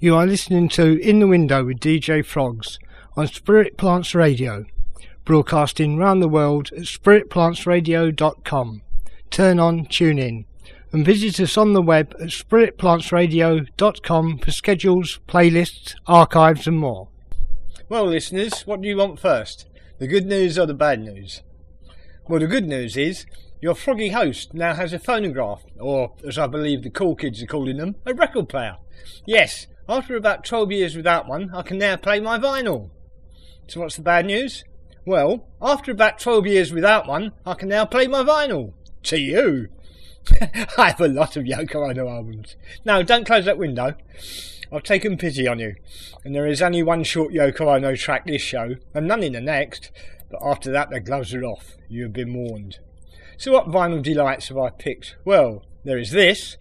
You are listening to In the Window with DJ Frogs on Spirit Plants Radio, broadcasting round the world at spiritplantsradio.com. Turn on, tune in, and visit us on the web at spiritplantsradio.com for schedules, playlists, archives and more. Well, listeners, what do you want first? The good news or the bad news? Well, the good news is your froggy host now has a phonograph, or as I believe the cool kids are calling them, a record player. Yes, after about 12 years without one, I can now play my vinyl. So what's the bad news? Well, after about 12 years without one, I can now play my vinyl. To you. I have a lot of Yoko Ono albums. No, don't close that window. I've taken pity on you. And there is only one short Yoko Ono track this show, and none in the next. But after that, the gloves are off. You have been warned. So what vinyl delights have I picked? Well, there is this.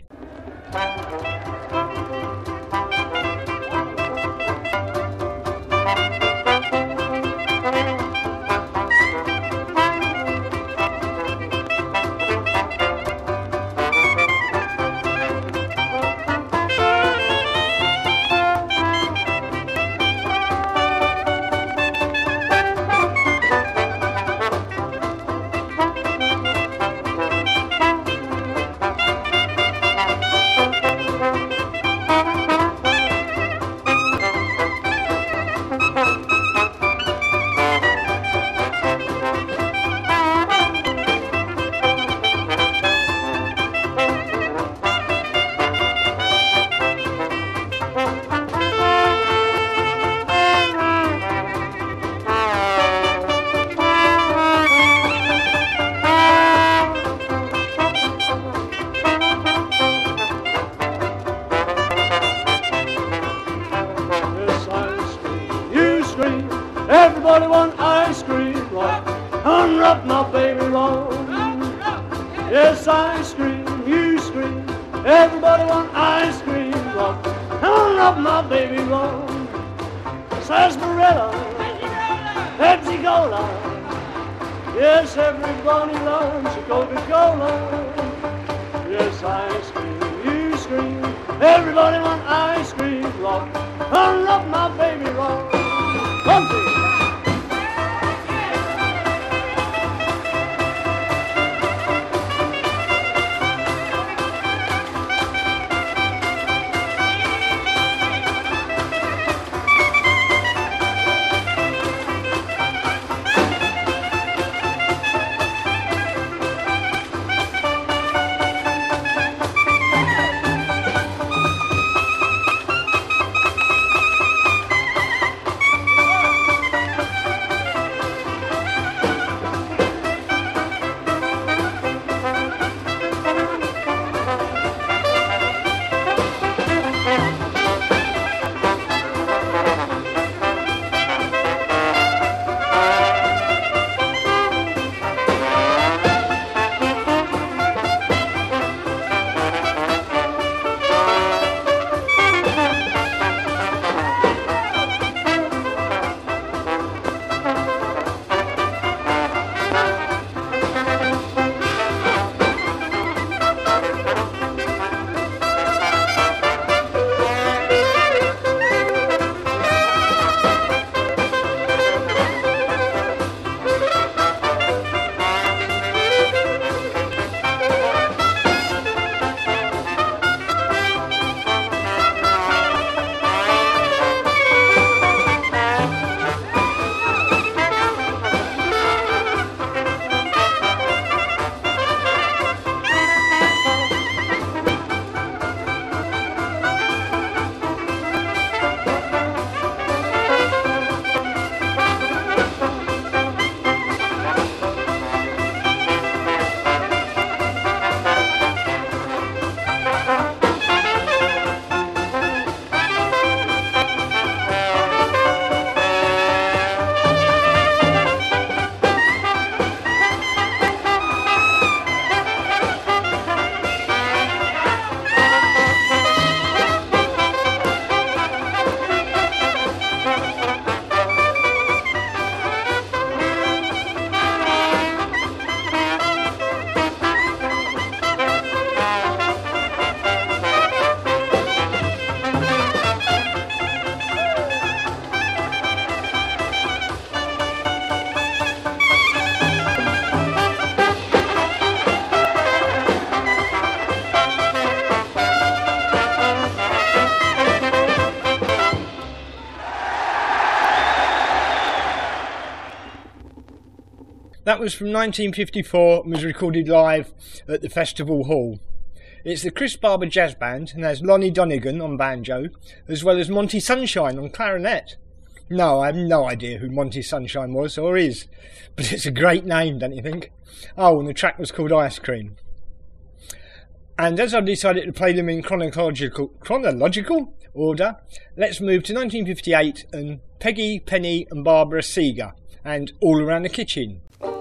That was from 1954 and was recorded live at the Festival Hall. It's the Chris Barber Jazz Band and has Lonnie Donegan on banjo, as well as Monty Sunshine on clarinet. No, I have no idea who Monty Sunshine was or is, but it's a great name, don't you think? Oh, and the track was called Ice Cream. And as I've decided to play them in chronological order, let's move to 1958 and Peggy, Penny and Barbara Seeger and All Around the Kitchen.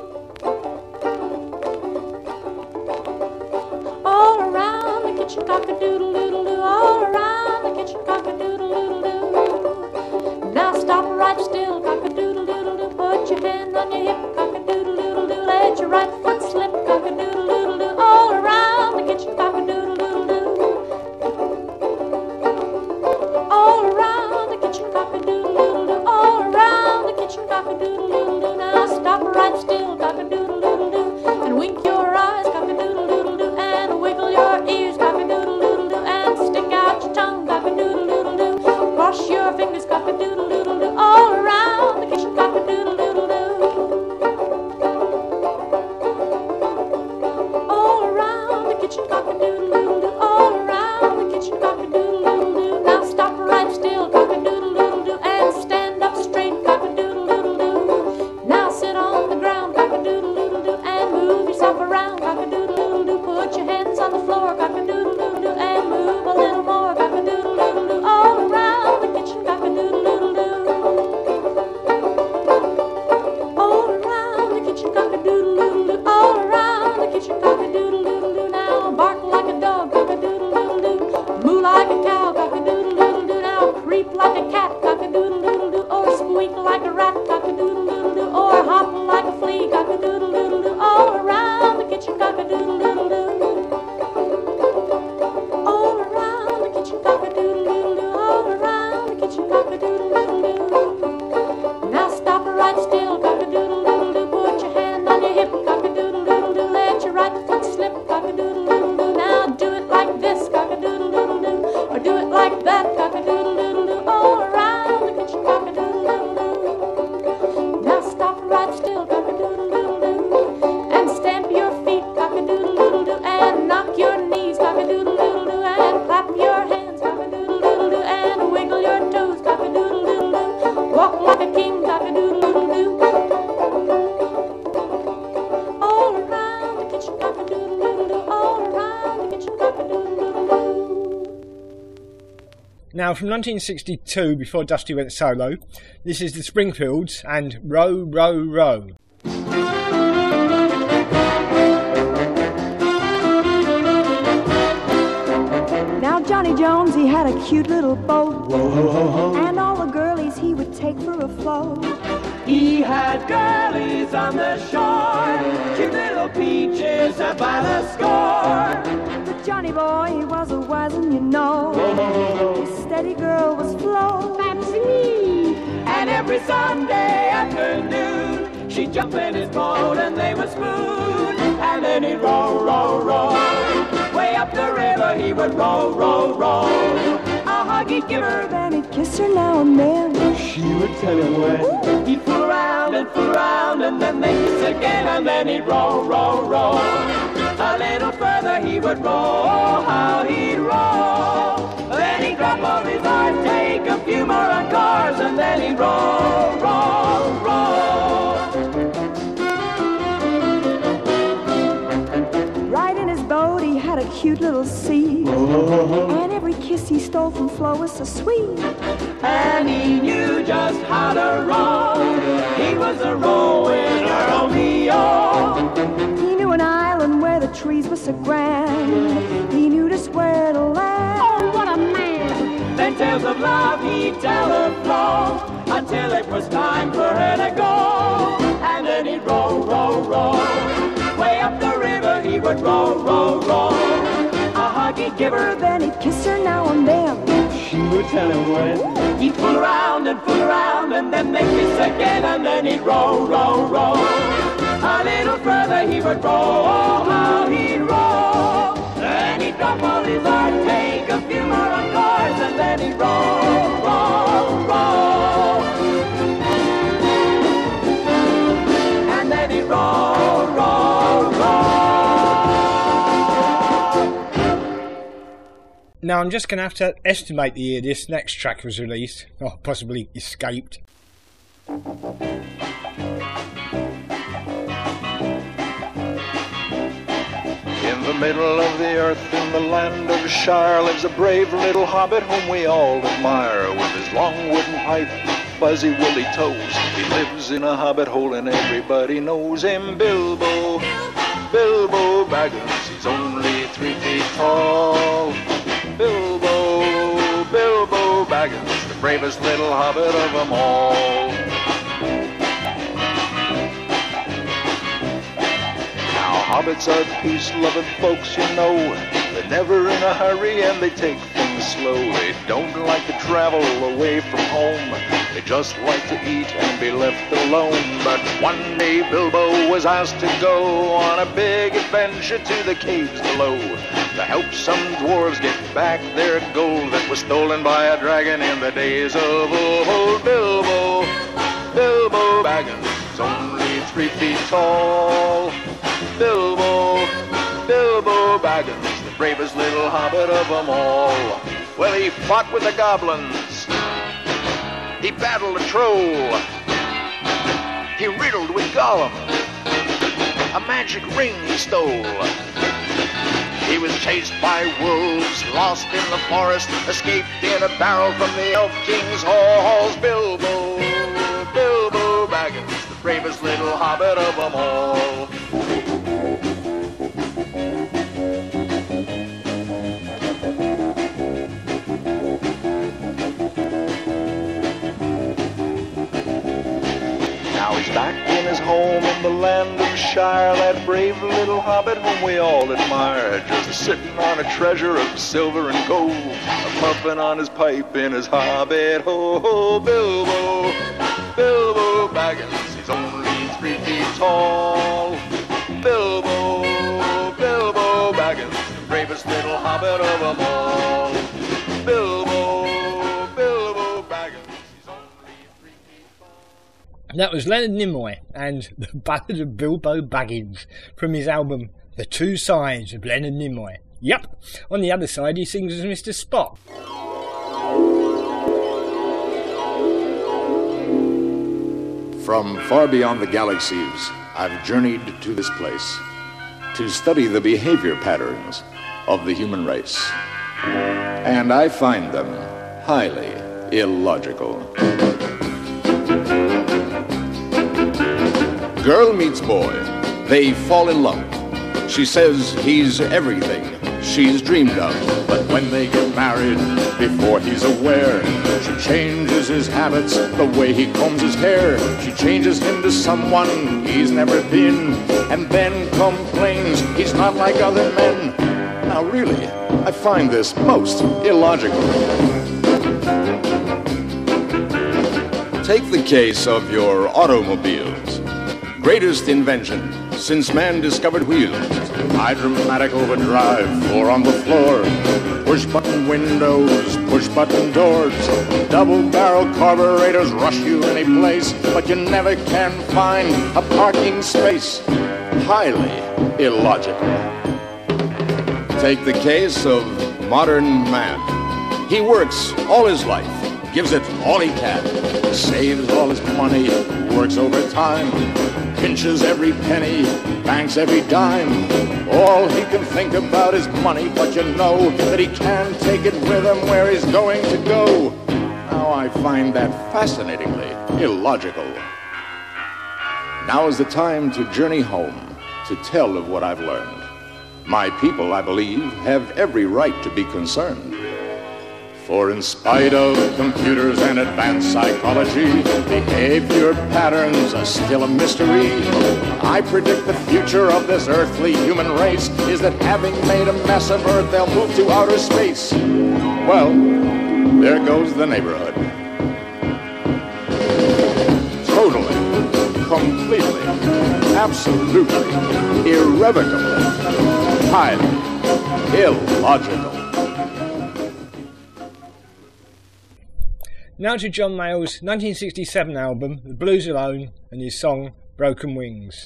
All around the kitchen, cock-a-doodle-doodle-doo. All around the kitchen, cock-a-doodle-doodle-doo. Now stop right still, cock-a-doodle-doodle-doo. Put your hand on your hip, cock-a-doodle-doodle-doo. Let your right foot slip, cock-a-doodle-doodle-doo. All around the kitchen, cock-a-doodle-doodle-doo. All around the kitchen, cock-a-doodle-doodle-doo. All around the kitchen, cock-a-doodle-doodle-doo. Now stop right still, cock-a-doodle-doodle-doo. And wink your eyes, cock-a-doodle-doodle-doo. And wiggle your ears, cock-a-doodle-doodle-doo. And stick out your tongue, cock-a-doodle-doodle-doo. Cross your fingers, cock-a-doodle-doodle-doo. All around the kitchen, cock-a-doodle-doodle-doo. All around the kitchen, cock-a-doodle-doodle-doo. All around the kitchen, cock-a-doodle-doodle-doo. Now stop right still, cock-a-doodle-doodle-doo. And stand up straight, cock-a-doodle-doodle-doo. Now sit on the ground, cock-a-doodle-doodle-doo. And move yourself around, cock-a-doodle-doodle-doo. Put your hands on the floor, cock-a-doodle-doodle-doo. And move a little more, cock-a-doodle-doodle-doo. All around the kitchen, cock-a-doodle-doodle-doo. All around the kitchen, cock-a-doodle-doodle-doo. All around the kitchen, cock-a-doodle-doodle-doo. Now bark like a dog, cock-a-doodle-doodle-doo. Moo like a cow, cock-a-doodle-doodle-doo. Now creep like a cat, cock-a-doodle-doodle-doo. Or squeak like a rat, cock-a-doodle-doodle-doo. Or hop like a flea, cock-a-doodle-doodle-doo. All around the kitchen, cock-a-doodle-doodle-doo. All around the kitchen, cock-a-doodle-doodle-doo. All around the kitchen, cock-a-doodle-doodle-doo. Now stop right still, cock-a-doodle-doodle-doo. Put your hand on your hip, cock-a-doodle-doodle-doo. Let your right foot slip, cock-a-doodle-doodle-doo. Now do it like this, cock-a-doodle-doodle-doo. Or do it like that, cock-a-doodle-doodle-doo. All around the kitchen, cock-a-doodle-doodle-doo. Now stop right still, cock-a-doodle-doodle-doo. And stamp your feet, cock-a-doodle-doodle-doo. And knock your knees, cock-a-doodle-doodle-doo. And clap your hands, cock-a-doodle-doodle-doo. And wiggle your toes, cock-a-doodle-doodle-doo. Walk like a king, cock-a-doodle-doodle-doo. All around the kitchen, cock-a-doodle-doodle-doo. All around the kitchen, cock-a-doodle-doodle-doo. Now from 1962, before Dusty went solo, this is the Springfields and Row, Row, Row. Now Johnny Jones, he had a cute little boat. Whoa, ho, ho, ho. And all the girlies he would take for a float. He had girlies on the shore, cute little peaches by the score. But Johnny boy, he was a wise one, you know. His steady girl was Flo. Fancy me. And every Sunday afternoon, she'd jump in his boat and they would spoon. And then he'd row, row, row. Way up the river he would row, row, row. A hug he'd give her, Then he'd kiss her now and then. she would tell him when. He'd fool around, and then they'd kiss again. And then he'd row, row, row. A little further he would row, how he'd row. Then he'd drop all his oars, take a few more on cars. And then he'd row, row, row. Right in his boat, he had a cute little seat. And every kiss he stole from Flo was so sweet. And he knew just how to row. He was a rowing Romeo. He knew an island where the trees were so grand. He knew just where to land. Oh, what a man! Then tales of love he'd tell her Flo, until it was time for her to go. And then he'd row, row, row. Way up the river he would row, row, row. A hug he'd give her, Then he'd kiss her now and then. she would tell him when. He'd fool around, and then they'd kiss again. And then he'd row, row, row. A little further he would row, oh, how he'd row. Then he'd drop all his art, take a few more on cars. And then he'd row, row, row. And then he'd row. Now I'm just going to have to estimate the year this next track was released, or possibly escaped. In the middle of the earth, in the land of Shire, lives a brave little hobbit whom we all admire. With his long wooden pipe, fuzzy woolly toes, he lives in a hobbit hole and everybody knows him. Bilbo, Bilbo Baggins, he's only 3 feet tall. Bilbo, Bilbo Baggins, the bravest little hobbit of them all. Hobbits are peace-loving folks, you know. They're never in a hurry and they take things slow. They don't like to travel away from home. They just like to eat and be left alone. But one day Bilbo was asked to go on a big adventure to the caves below to help some dwarves get back their gold that was stolen by a dragon in the days of old. Bilbo, Bilbo Baggins, only 3 feet tall. Bilbo, Bilbo Baggins, the bravest little hobbit of them all. Well, he fought with the goblins. He battled a troll. He riddled with Gollum. A magic ring he stole. He was chased by wolves, lost in the forest, escaped in a barrel from the Elf King's halls. Bilbo, Bilbo Baggins, the bravest little hobbit of them all. Now he's back in his home in the land of Shire, that brave little hobbit whom we all admire, just sitting on a treasure of silver and gold, puffing on his pipe in his hobbit hole. Bilbo, Bilbo Baggins, he's only 3 feet tall. Bilbo, Bilbo Baggins, the bravest little hobbit of them all. Bilbo, Bilbo Baggins, he's only 3 feet tall. That was Leonard Nimoy and the Ballad of Bilbo Baggins from his album The Two Sides of Leonard Nimoy. Yep, on the other side he sings as Mr. Spock. From far beyond the galaxies, I've journeyed to this place to study the behavior patterns of the human race. And I find them highly illogical. Girl meets boy. They fall in love. She says he's everything she's dreamed of. But when they get married, before he's aware, she changes his habits, the way he combs his hair. She changes him to someone he's never been, and then complains he's not like other men. Now really, I find this most illogical. Take the case of your automobiles. Greatest invention since man discovered wheels. Hydromatic overdrive, floor on the floor. Push-button windows, push-button doors. Double-barrel carburetors rush you any place, but you never can find a parking space. Highly illogical. Take the case of modern man. He works all his life, gives it all he can, saves all his money, works overtime, pinches every penny, banks every dime. All he can think about is money, but you know that he can't take it with him where he's going to go. Now I find that fascinatingly illogical. Now is the time to journey home, to tell of what I've learned. My people, I believe, have every right to be concerned. For in spite of computers and advanced psychology, behavior patterns are still a mystery. I predict the future of this earthly human race is that having made a mess of Earth, they'll move to outer space. Well, there goes the neighborhood. Totally, completely, absolutely, irrevocably, highly illogical. Now to John Mayall's 1967 album, The Blues Alone, and his song, Broken Wings.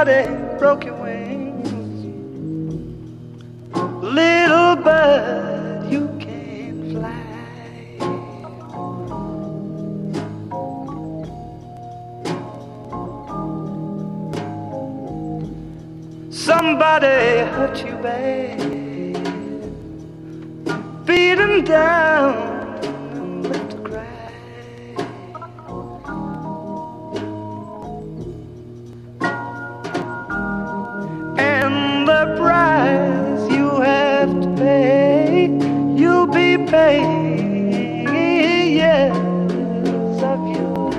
somebody broke your wings. Little bird, you can't fly. Somebody hurt you bad, beat him down and left to cry. And the price you have to pay, you'll be paying years of your life.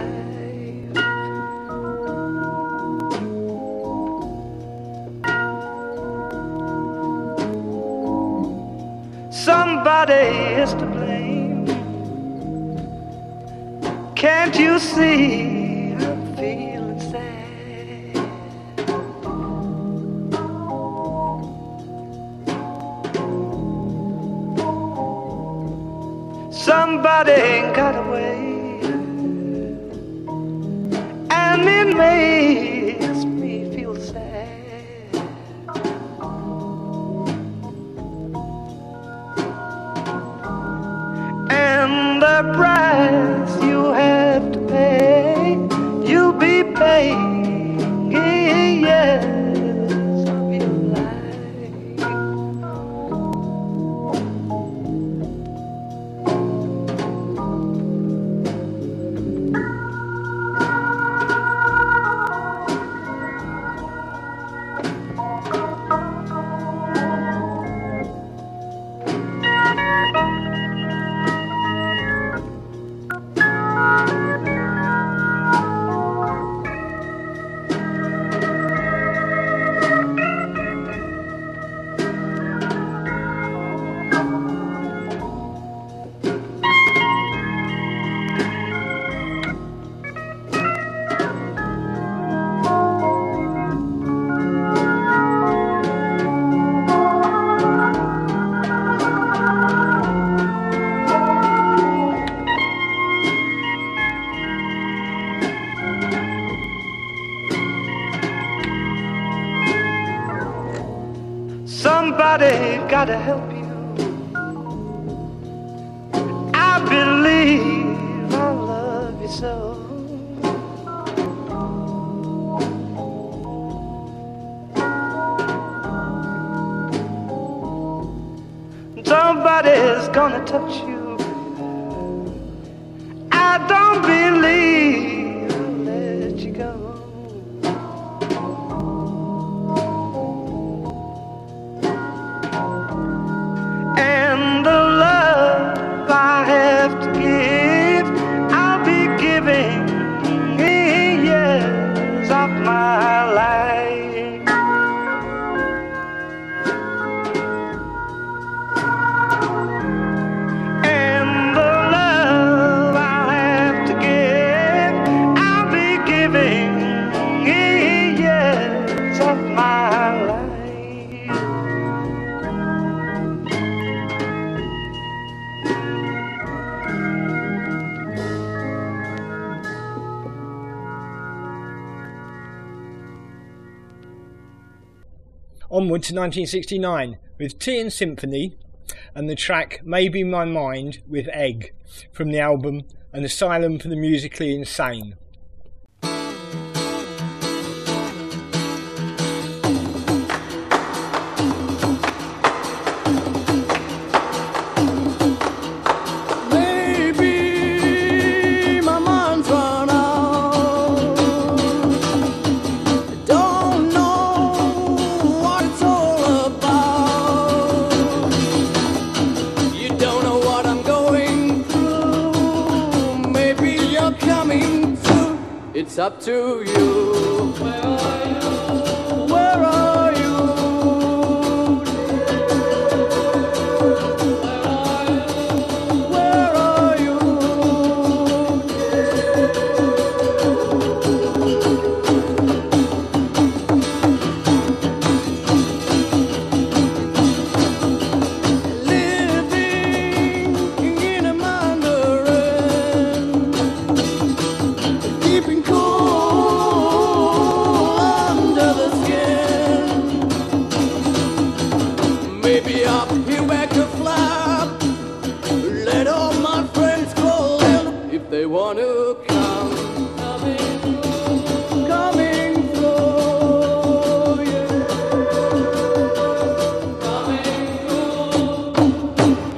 Somebody is to blame. Can't you see I'm feeling sad? Somebody got away, and it makes me feel sad. And the price you have to pay, you'll be paying years of your life. Somebody gotta help you. I believe I love you so. Somebody's gonna touch you. I don't believe I'll let you go. And the love I have to give, I'll be giving years of my life. And the love I have to give, I'll be giving years of my life. Onward to 1969 with Tea and Symphony and the track Maybe My Mind with Egg from the album An Asylum for the Musically Insane. Maybe my mind's run out. Don't know what it's all about. You don't know what I'm going through. Maybe you're coming through. It's up to you. Where are you? Where are you? Where are you? Living in a mandarin, keeping cool maybe up here back to fly. Let all my friends call in if they want to come. Coming through, yeah. Coming through,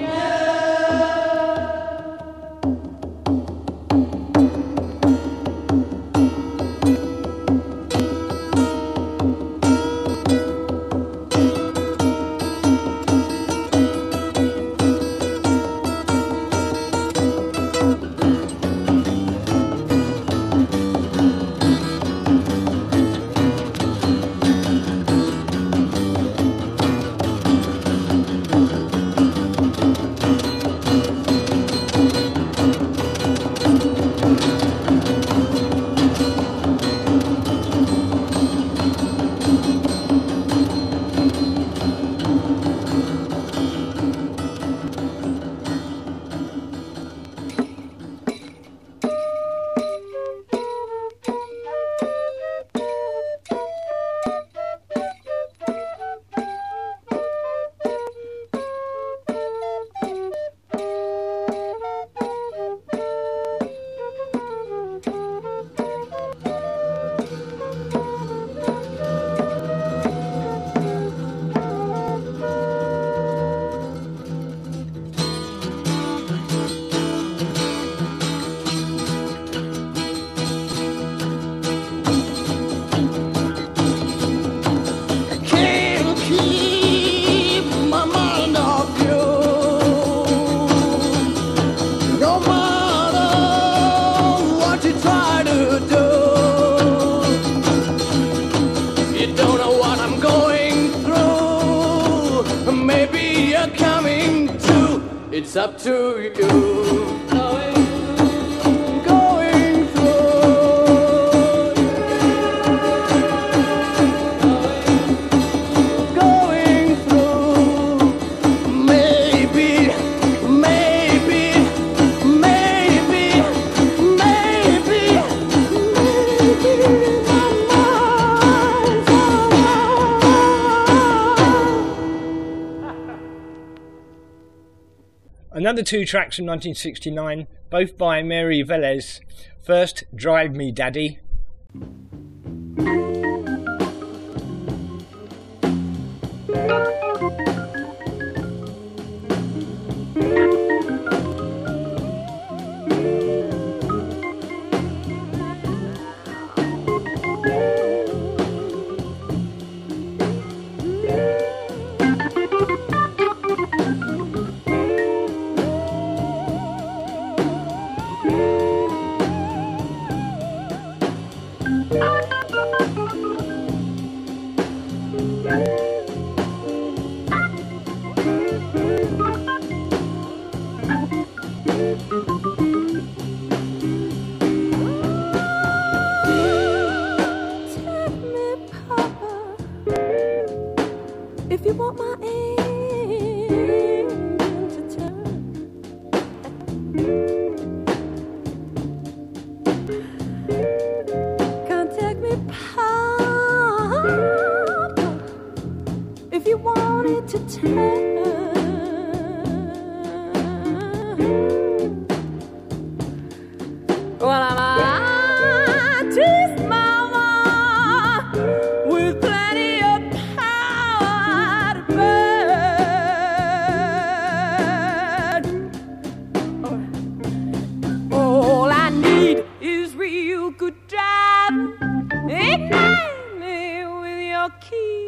it's up to you. Going through, going through. Maybe, maybe, maybe, maybe, maybe my mind's Another two tracks from 1969, both by Mary Velez. First, Drive Me Daddy. If you want my engine to turn, can't take me, Papa, if you want it to turn. Well, I'm artist, mama, with plenty of power to burn. All I need is real good driving. Ignite me with your key.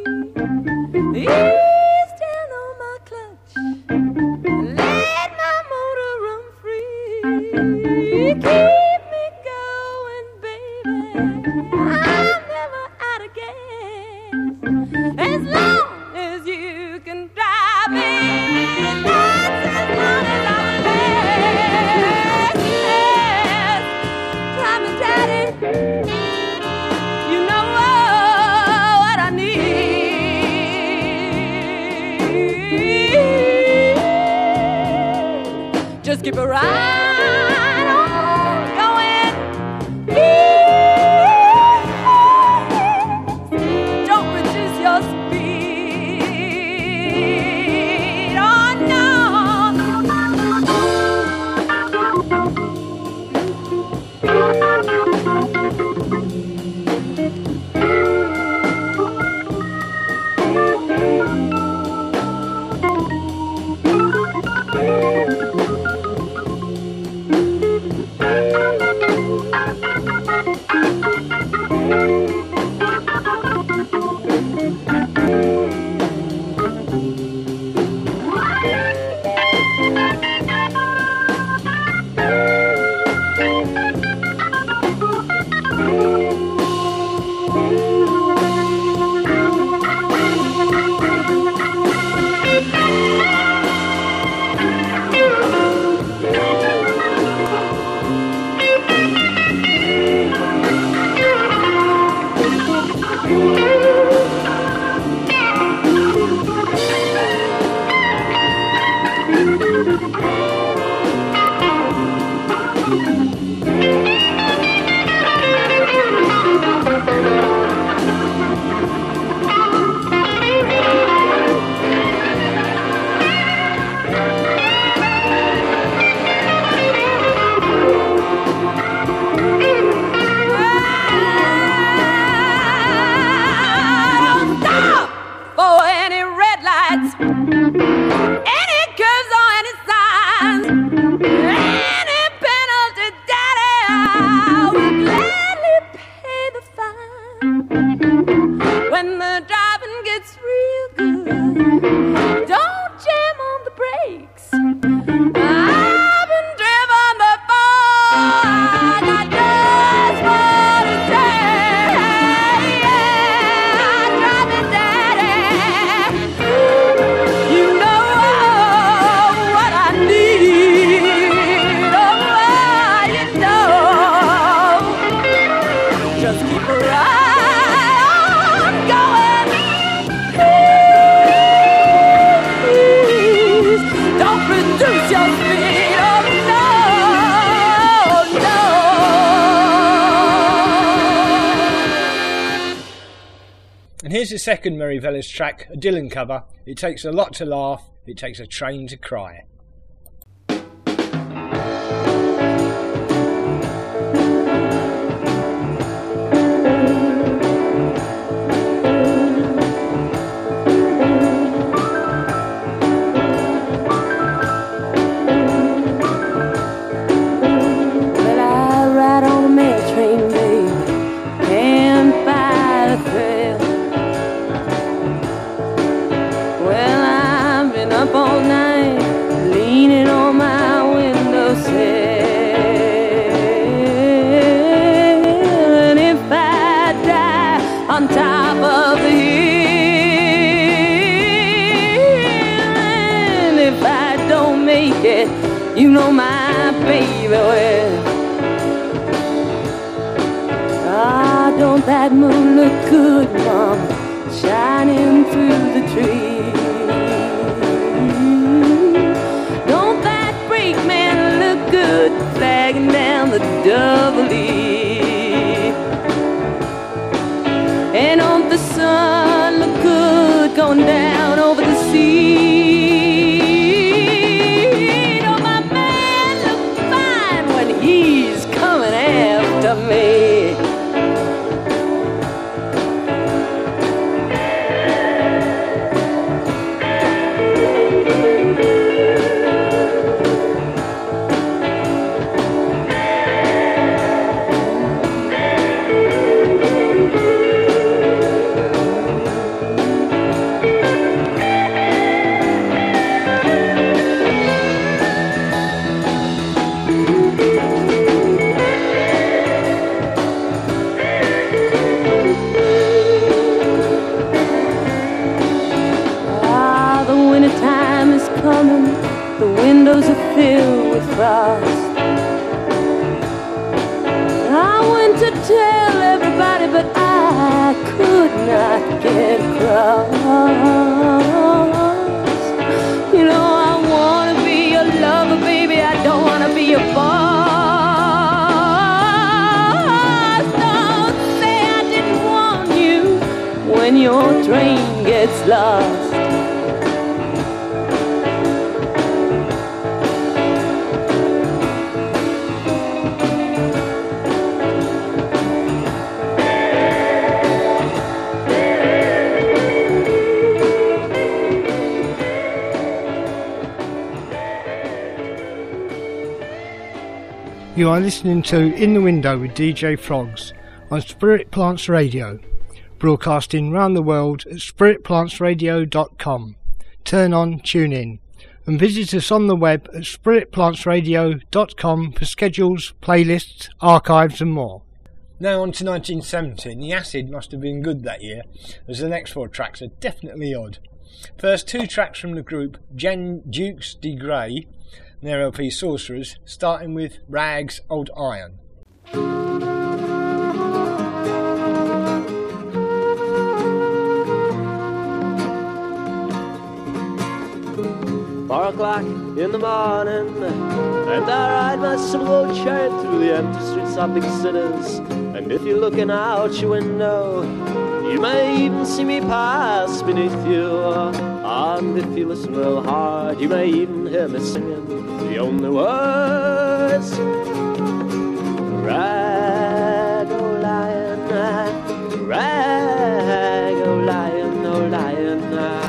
Ease down on my clutch. Let my motor run free. Keep me going, baby. I'm never out of gas. As long as you can drive me, that's as long as I will last. Drive me, daddy. You know what I need. Just keep it right on going. Don't reduce your speed. And here's the second Merry Velas track, a Dylan cover. It takes a lot to laugh, it takes a train to cry. You know my baby well. Ah, don't that moon look good, Mama, shining through the trees? Don't that brakeman look good, flagging down the double E? And don't the sun look good, going down over the sea? Me. The windows are filled with frost. I went to tell everybody, but I could not get across. You know, I want to be your lover, baby. I don't want to be your boss. Don't say I didn't want you when your train gets lost. You are listening to In the Window with DJ Frogs on Spirit Plants Radio, broadcasting round the world at spiritplantsradio.com. Turn on, tune in, and visit us on the web at spiritplantsradio.com for schedules, playlists, archives and more. Now on to 1970, and the acid must have been good that year, as the next four tracks are definitely odd. First two tracks from the group Jen Dukes de Grey and their LP Sorcerers, starting with Rags Old Iron. 4 o'clock in the morning, and I ride my simple old chariot through the empty streets of big cities. And if you're looking out your window, you may even see me pass beneath you. And if you listen real hard, you may even hear me singing the only words. Rag-o-lion, rag-o-lion, oh lion.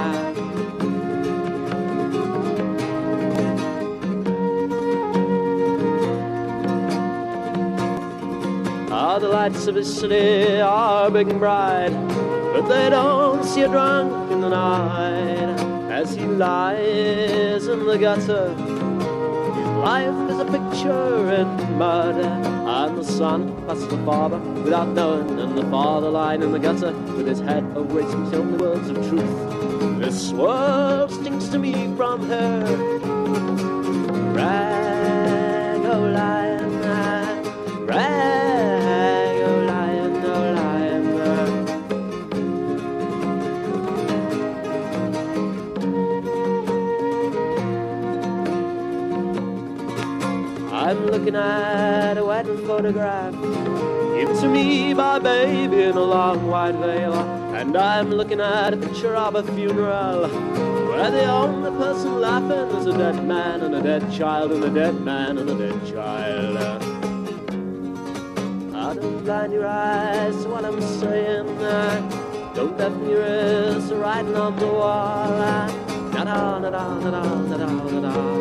The lights of his city are big and bright, but they don't see a drunk in the night. As he lies in the gutter, his life is a picture in mud. And the son passes the father without knowing, and the father lying in the gutter with his head over it, speaks only words of truth. This world stinks to me from her. Rag-o-lion, rag. I'm looking at a wedding photograph given to me by a baby in a long white veil. And I'm looking at a picture of a funeral where the only person laughing is a dead man and a dead child and a dead man and a dead child. I don't blind your eyes to what I'm saying. Don't deafen your ears to writing on the wall. Na-da, na-da, na-da, na-da, na-da.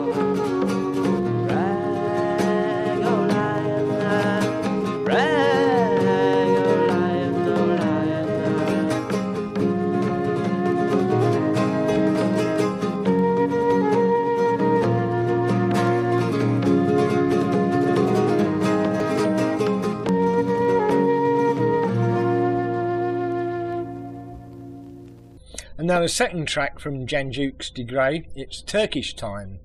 And now the second track from Jan Dukes de Grey, it's Turkish Time.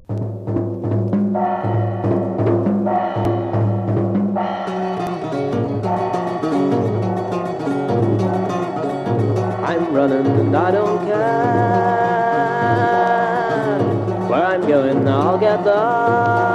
I'm running and I don't care where I'm going, I'll get there.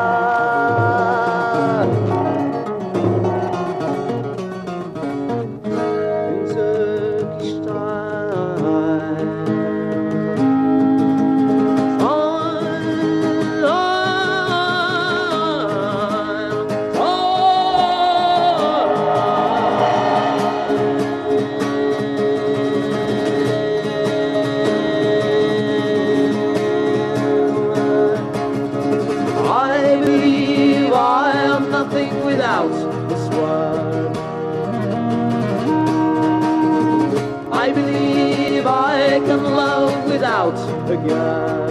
Without again.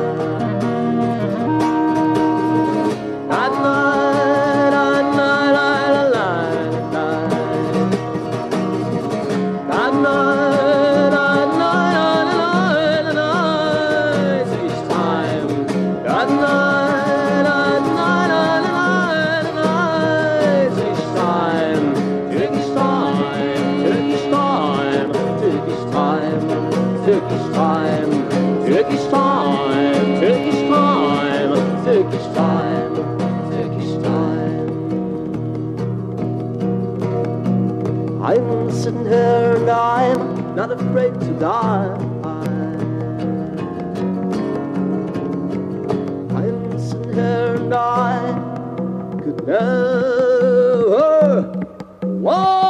At night, at night, at night, at night, at night, at night, each time. At night, at night, at night, each time. Turkish time, Turkish time, Turkish time, Turkish time. Turkish time, Turkish time, Turkish time, Turkish time. I'm sitting here and I'm not afraid to die. I'm sitting here and I could never walk.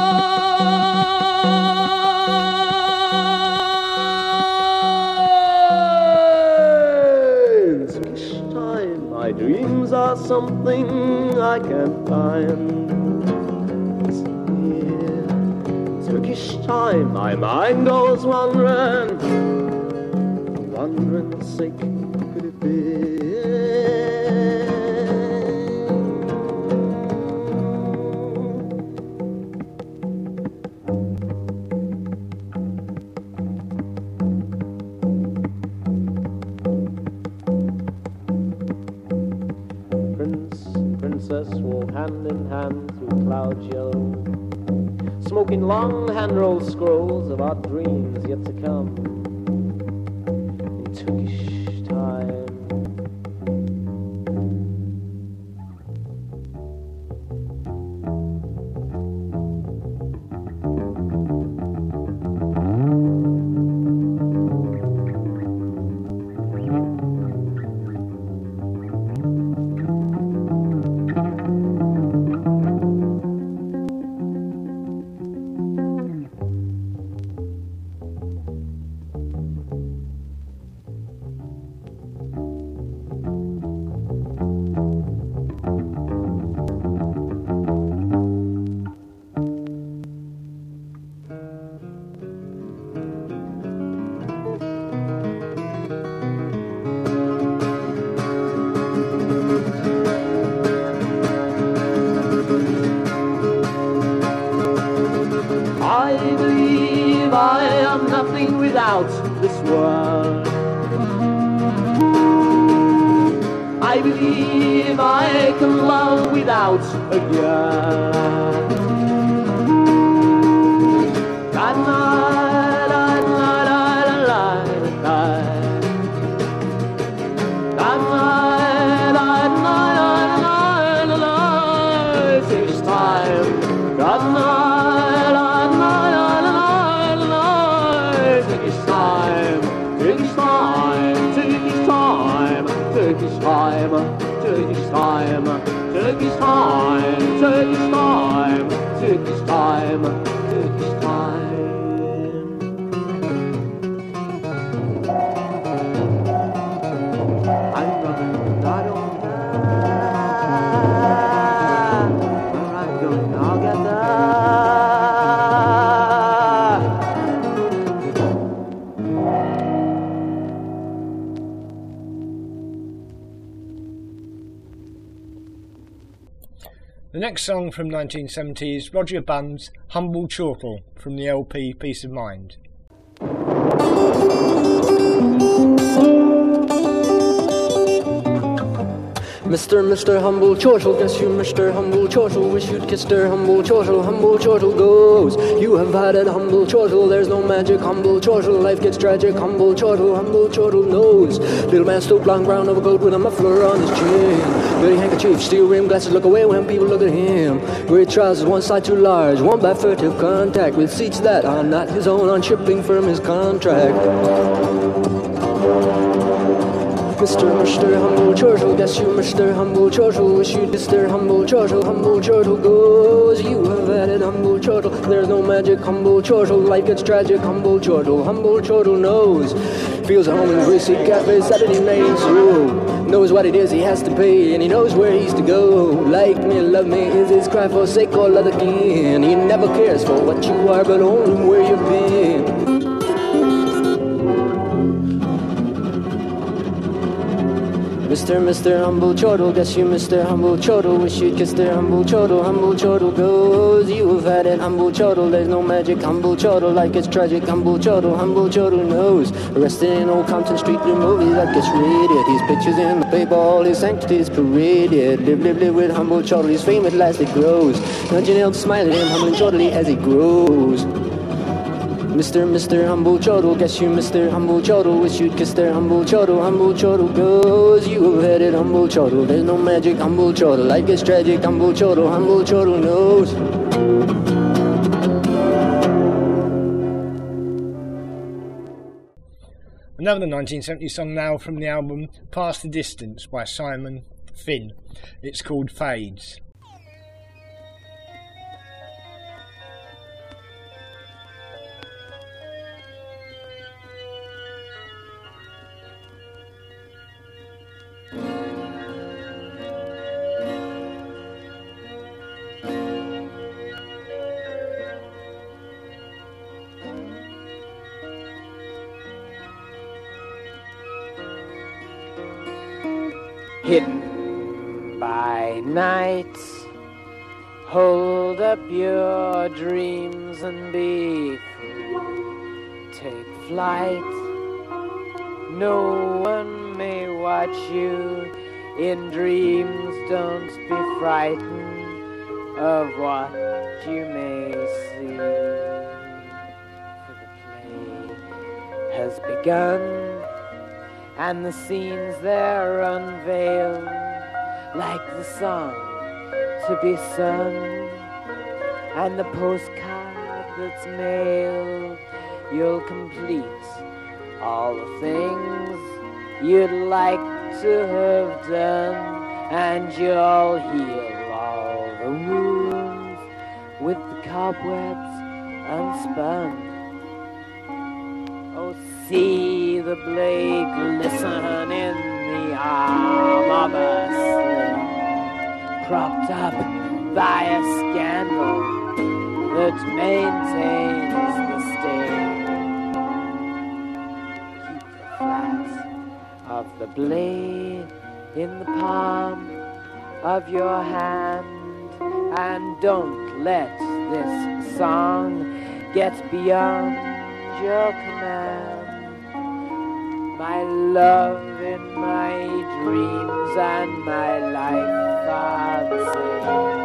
My dreams are something I can't find. Yeah. Turkish time, my mind goes wandering, wandering sick could it be? Princess walk hand in hand through clouds yellow, smoking long hand-rolled scrolls of our dreams yet to come. In Turkish time, out again. La la la la la la la. La la la la la la la. Takes time. La la la la la la la. Takes time. Takes time. Takes time. Takes time. Takes time. Takes time. Takes time. Takes time. Takes time. I'm running, I don't die. Where I'm going, I'll get The next song from 1970 is Roger Bunn's Humble Chortle from the LP Peace of Mind. Mr. Humble Chortle, guess you Mr. Humble Chortle, wish you'd kissed her Humble Chortle goes. You have had it Humble Chortle, there's no magic Humble Chortle, life gets tragic Humble Chortle knows. Little man stooped long brown overcoat with a muffler on his chin. Dirty handkerchief, steel rim glasses look away when people look at him. Gray trousers, one side too large, worn by furtive contact, with seats that are not his own on shipping from his contract. Mr. Humble Chortle, guess you Mr. Humble Chortle, wish you'd Mr. Humble Chortle goes. You have had it Humble Chortle, there's no magic Humble Chortle, life gets tragic Humble Chortle knows. Feels at home in greasy cafe Saturday nights, knows what it is he has to pay, and he knows where he's to go. Like me, love me is his cry for sake or love again. He never cares for what you are, but only where you've been. Mr. Humble Chortle, guess you Mr. Humble Chortle, wish you'd kissed her Humble Chortle goes. You have had it Humble Chortle, there's no magic Humble Chortle, like it's tragic Humble Chortle knows. Arrested in Old Compton Street, the movie that gets rated, his pictures in the paper, all his sanctities paraded. Live with Humble Chortle, his fame at last it grows. Nudging elk smile at him, humbling shortly as he grows. Mr. Humble Chortle, guess you Mr. Humble Chortle, wish you'd kissed her Humble Chortle goes. You have had it Humble Chortle, there's no magic Humble Chortle, life gets tragic Humble Chortle knows. Another 1970 song now from the album Past the Distance by Simon Finn. It's called Fades. Hidden by night, hold up your dreams and be free. Take flight, no one may watch you in dreams. Don't be frightened of what you may see. For the play has begun, and the scenes there unveil, like the song to be sung, and the postcard that's mailed. You'll complete all the things you'd like to have done, and you'll heal all the wounds with the cobwebs unspun. Oh, see the blade glisten in the arm of a slave, propped up by a scandal that maintains the state. Keep the flat of the blade in the palm of your hand, and don't let this song get beyond your command. My love in my dreams and my life father saying,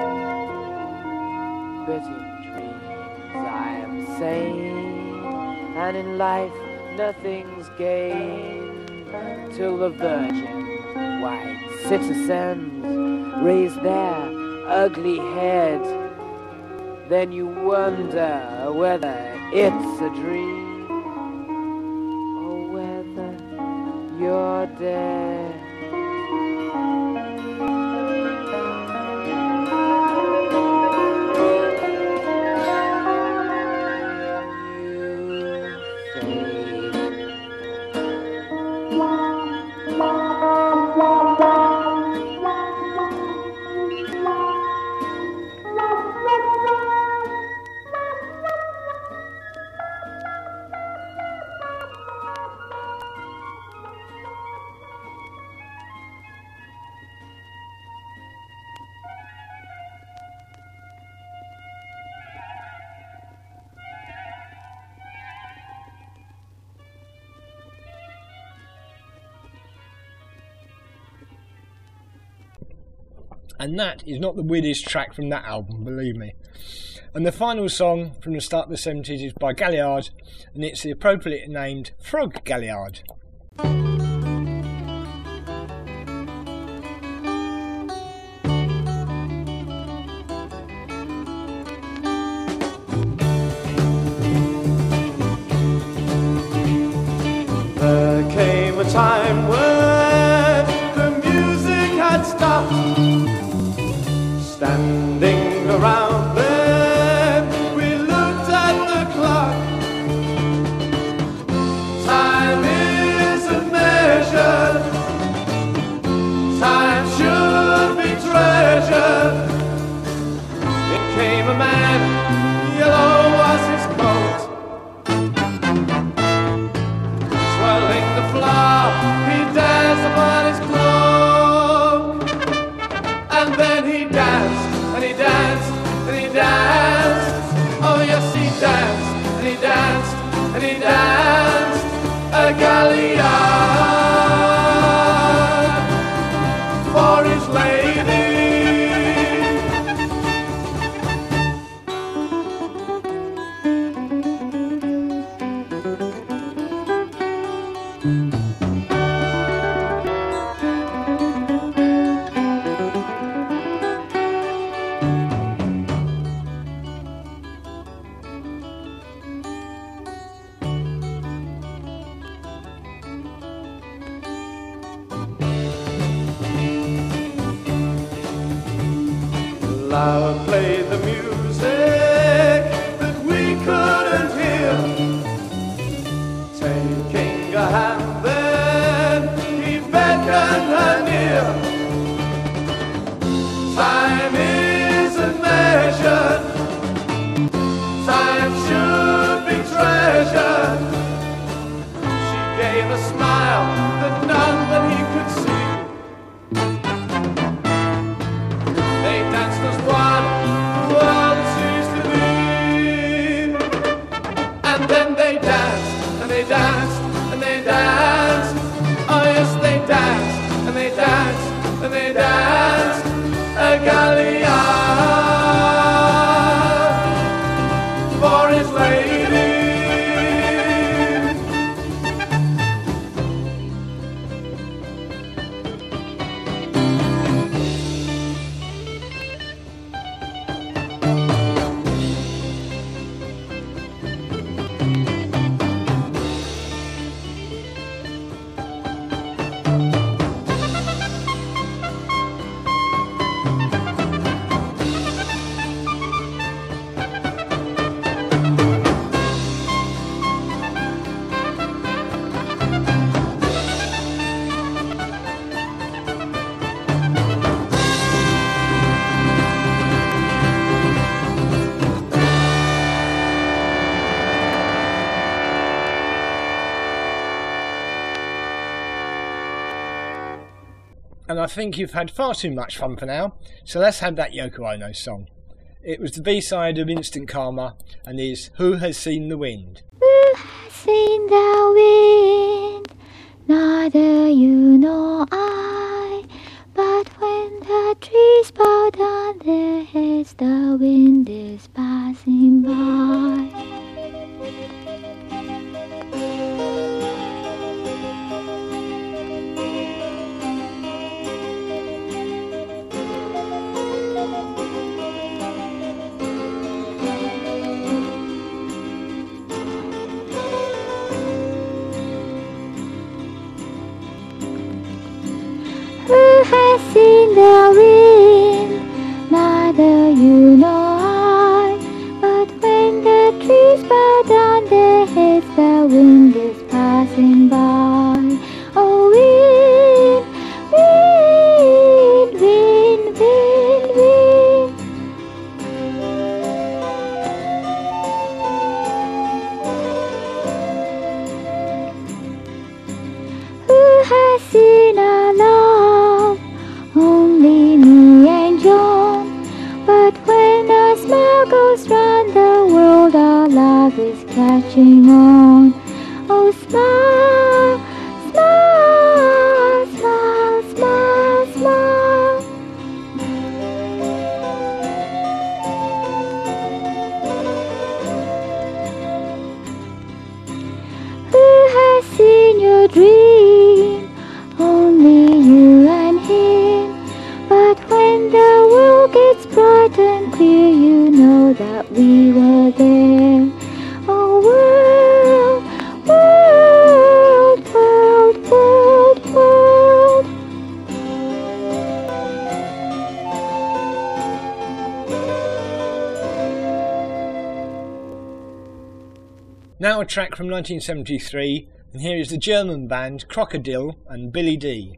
but in dreams I am sane, and in life nothing's gained, till the virgin white citizens raise their ugly head. Then you wonder whether it's a dream or whether you're dead. And that is not the weirdest track from that album, believe me. And the final song from the start of the 70s is by Galliard, and it's the appropriately named Frog Galliard. There came a time when the music had stopped. Standing around then, we looked at the clock. Time isn't measured. Time should be treasured. It came a man, yellow was his coat. Swirling the floor, he danced upon his cloak. And then he danced, and he danced, and he danced. Oh yes, he danced, and he danced, and he danced. A galliard for his lady. Loud played the music that we couldn't hear. Taking a hand then, he beckoned her near. Time isn't measured. Time should be treasured. She gave a smile that none but he could see. They danced as one, the world ceased to be. And then they danced, and they danced, and they danced. Oh yes, they danced, and they danced, and they danced. A galliard for his lady. And I think you've had far too much fun for now, so let's have that Yoko Ono song. It was the B-side of Instant Karma and is Who Has Seen the Wind? Who has seen the wind? Neither you nor I, but when the trees love is catching on. Oh, smile, smile, smile, smile, smile. Who has seen your dream? Only you and him. But when the world gets bright and clear, you know that we were there. Oh, world, world, world, world, world. Now a track from 1973, and here is the German band Crocodile and Billy D.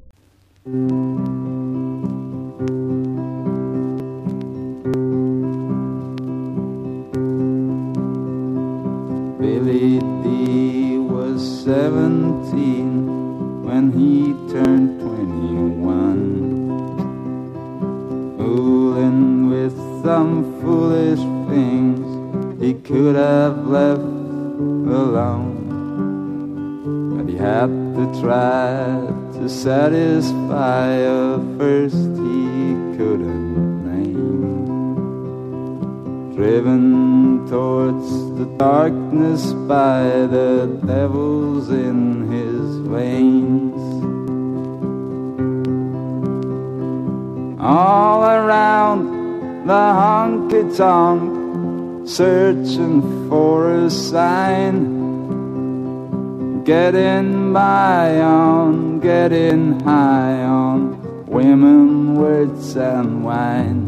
Billy D was 17 when he turned 21, fooling with some foolish things he could have left alone, but he had to try to satisfy a thirst he couldn't name. Driven towards the darkness by the devils in his veins. All around the honky-tonk, searching for a sign, getting by on, getting high on women, words and wine.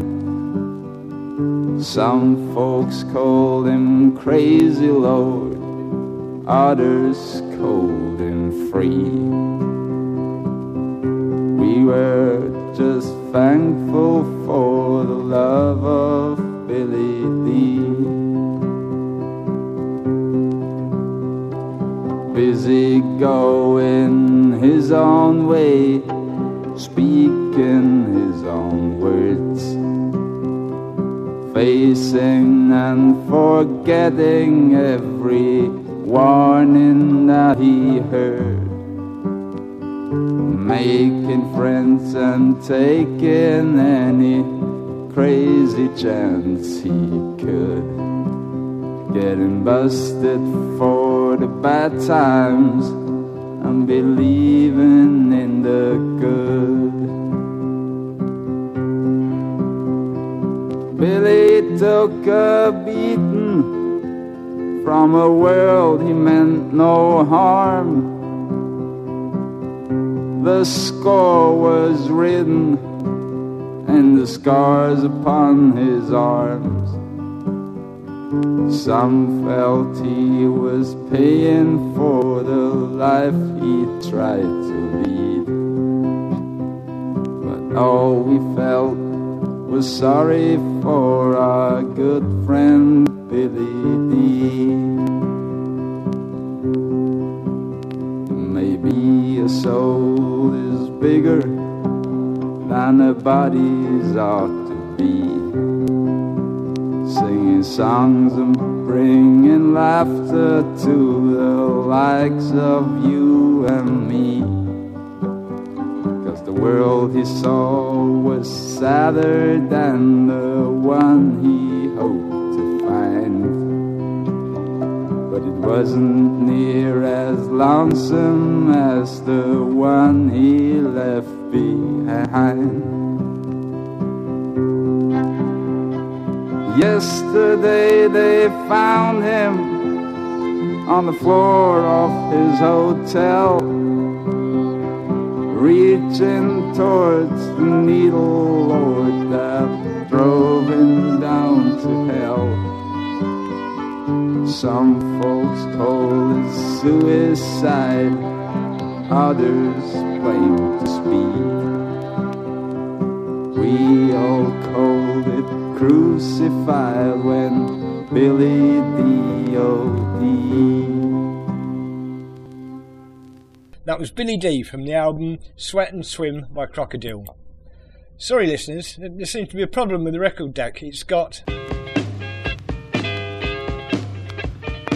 Some folks called him Crazy Lord, others called him Free. We were just thankful for the love of Billy D. Busy going his own way, speaking his own words, facing and forgetting every warning that he heard, making friends and taking any crazy chance he could, getting busted for the bad times and believing in the good. Billy took a beating from a world he meant no harm. The score was written in the scars upon his arms. Some felt he was paying for the life he tried to lead, but all we felt was sorry for our good friend Billy D. Maybe a soul is bigger than a body's ought to be, singing songs and bringing laughter to the likes of you and me. 'Cause the world he saw was sadder than the one he hoped to find, but it wasn't near as lonesome as the one he left behind. Yesterday they found him on the floor of his hotel, reaching towards the needle, Lord, that drove him down to hell. Some folks call it suicide, others claim to speed. We all called it crucified when Billy D.O.D. That was Billy D from the album Sweat and Swim by Crocodile. Sorry listeners, there seems to be a problem with the record deck. It's got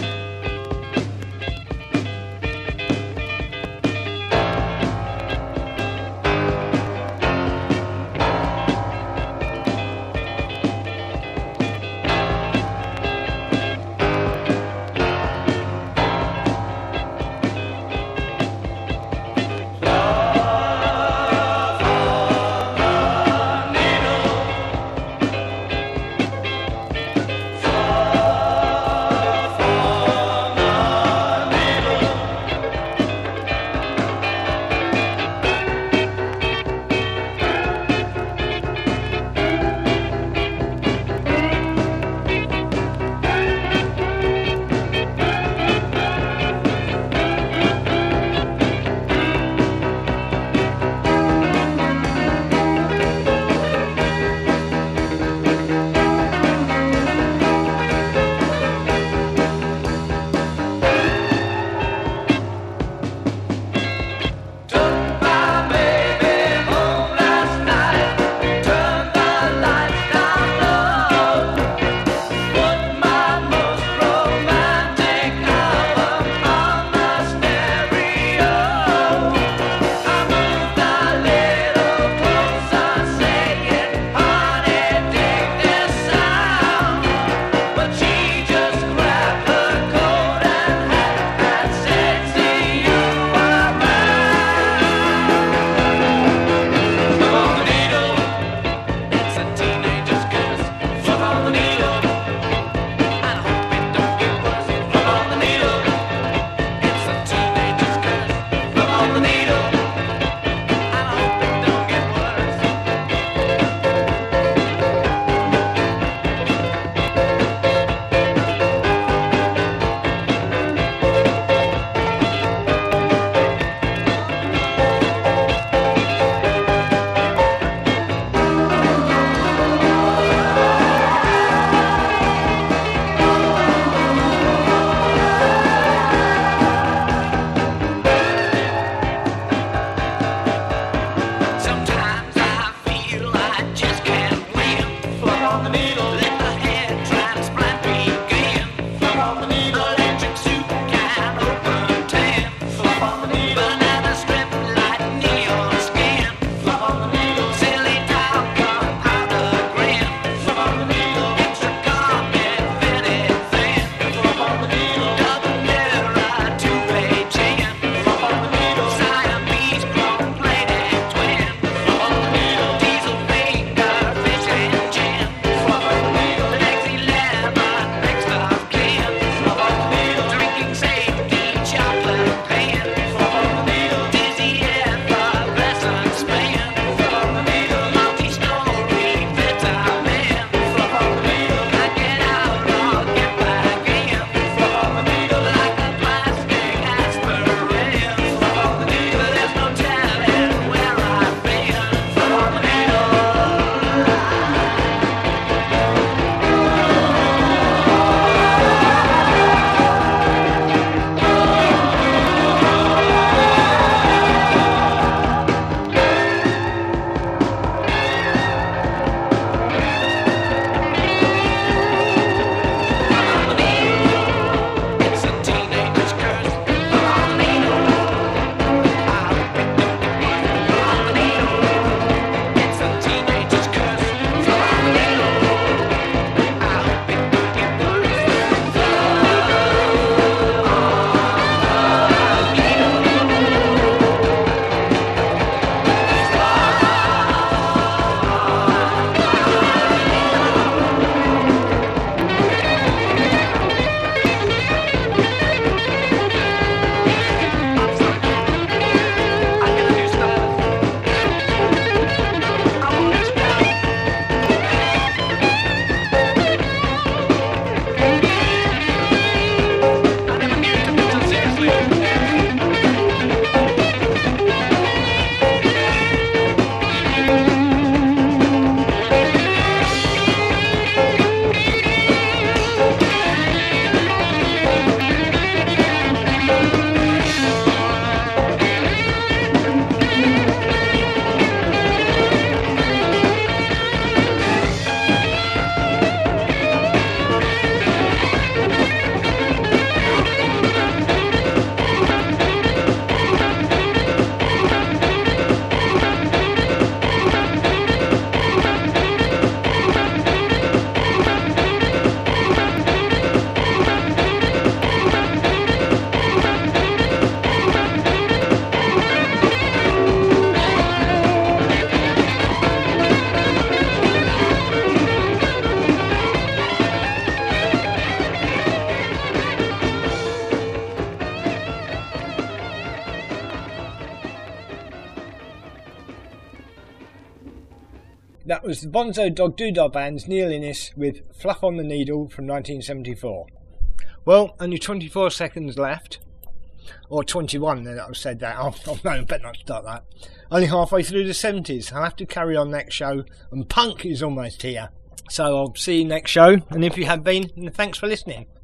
That was the Bonzo Dog Doodah Band's Neil Innes with Fluff on the Needle from 1974. Well, only 24 seconds left. Or 21, then I've said that. Oh no, I better not start that. Only halfway through the 70s. I'll have to carry on next show. And punk is almost here. So I'll see you next show. And if you have been, thanks for listening.